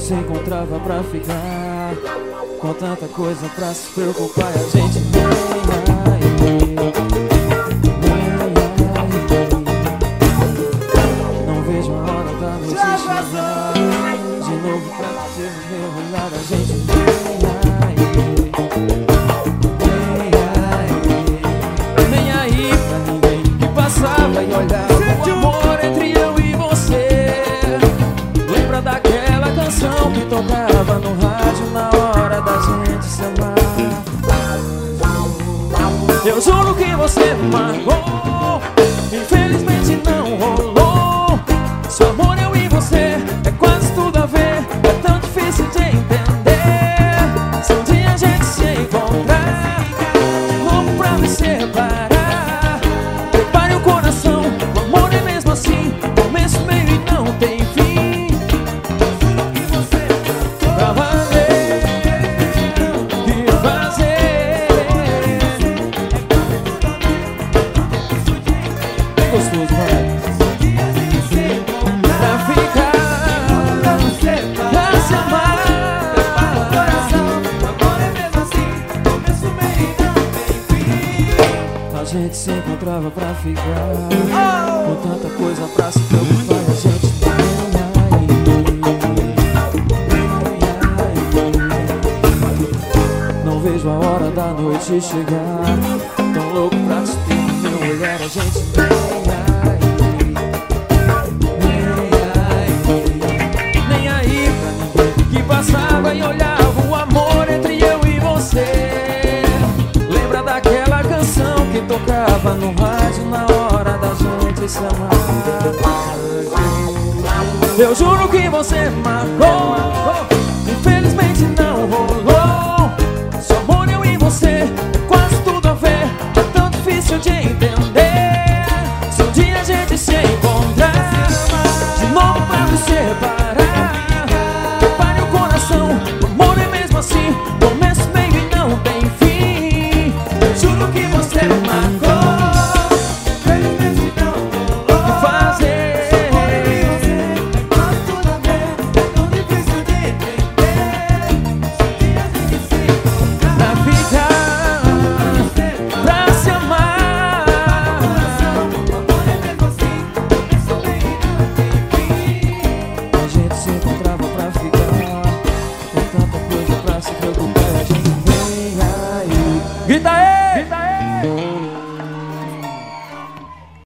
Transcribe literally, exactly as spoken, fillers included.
se encontrava pra ficar, com tanta coisa pra se preocupar, e a gente nem aí, nem aí. Não vejo a hora da noite chegar, de novo pra dizer no meu olhar, a gente nem aí, nem aí, nem aí pra ninguém que passava e olhava o amor entre eu e você. Lembra daquela canção que tocava no rádio na hora da gente se amar? Eu juro que você me marcou, infelizmente não rolou. Seu amor, eu e você, é quase tudo a ver, é tão difícil de entender. Se um dia a gente se encontrar, de novo pra me separar, prepare o coração, o amor é mesmo assim, começo, meio e não tem fim. Pra valer, que fazer? Bem gostoso, vai. Pra ficar, pra se amar, prepara o coração, agora é mesmo assim, começo, meio e não tem fim. A gente se encontrava pra ficar, com tanta coisa pra se preocupar, a gente não vejo a hora da noite chegar, tão louco pra te ter no meu olhar, a gente nem aí pra ninguém que passava e olhava o amor entre eu e você. Lembra daquela canção que tocava no rádio na hora da gente se amar? Eu juro que você marcou, infelizmente não rolou. Seu amor, eu e você, é quase tudo a ver, é tão difícil de entender. Se um dia a gente se encontrar, de novo pra me separar, prepare o coração, o amor é mesmo assim, começo, meio e não tem fim. Eu juro que você marcou, infelizmente não rolou. O que fazer? Grita aí! Grita aí!